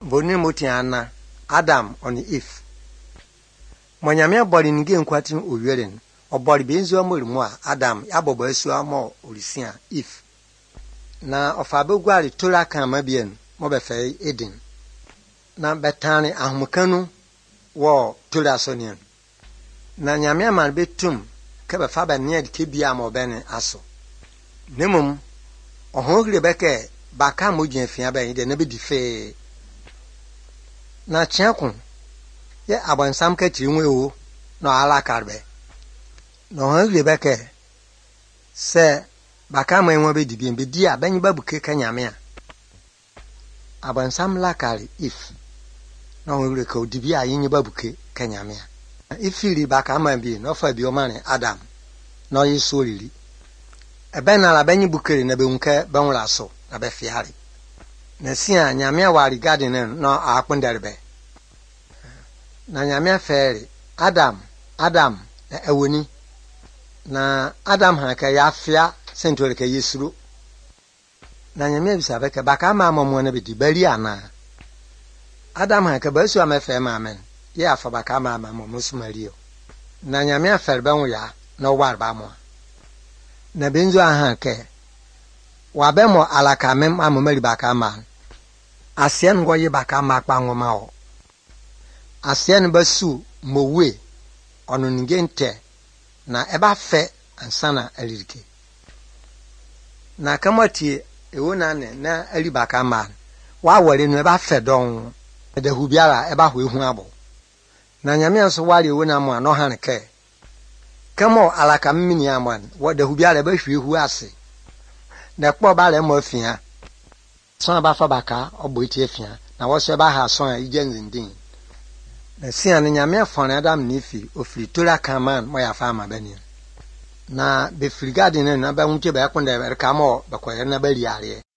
Boni motiana Adam on if. Monyame body nge nkwatin owieren. Obody benzu amorimu a Adam yabobo esu amo orisia if. Na ofabegwari tola kan mabien mo befe Eden. Na betani ahumkanu wo tola sonian. Na nyame aman betum ke befa ba ne de bia ma obene aso. Nemum ohogre beke baka mogian fia ba de na be dife. Na chiakun ye abansam ka tinwe o no ala karbe. No ohogre beke se baka ma enwa be dibien be dia banyi babuke ka nyame a. Abansam la kari if no ohogre ka odibia yin babuke ka nyame a. Ifiri baka ma bi no fa bi o mane Adam no yeso lili. Ebe na la banyi bukere na be unke banwura so na be fiari. Na sia nyame wari garden no akponderbe. Na nyame fere Adam na ewoni. Na Adam ha ka ya fia sentore ka yesuru. Na nyame bisa be ka baka ma momo na be di bari ana. Adam ha ka basu amefe ma amen. Ye afa baka ma momo sumario. Na nyame fere banwura no warba mo. Na benzo aha ke wabemo alaka mem amomari baka ma asien ngoye baka ma kpa ngoma o asien basu mowe onu ngente na eba fe ansana alirike na kamati ewona ne na ali baka ma wa wore no eba fe don de hubiara eba ho ehu abo na nyame nso ware ewona mo ano han ke kamo alaka mmini amwan wo de hubiara ba hwehu ase na kpo ba le mo fia so ba fa baka obo iti fia na wo so ba ha so a igenzdin na sia ne nyame afon Adam ni fi ofiri tola kaman mo ya fa ma bani na be frigade na ba hunche ba yakon da ka mo ba ko na ba riare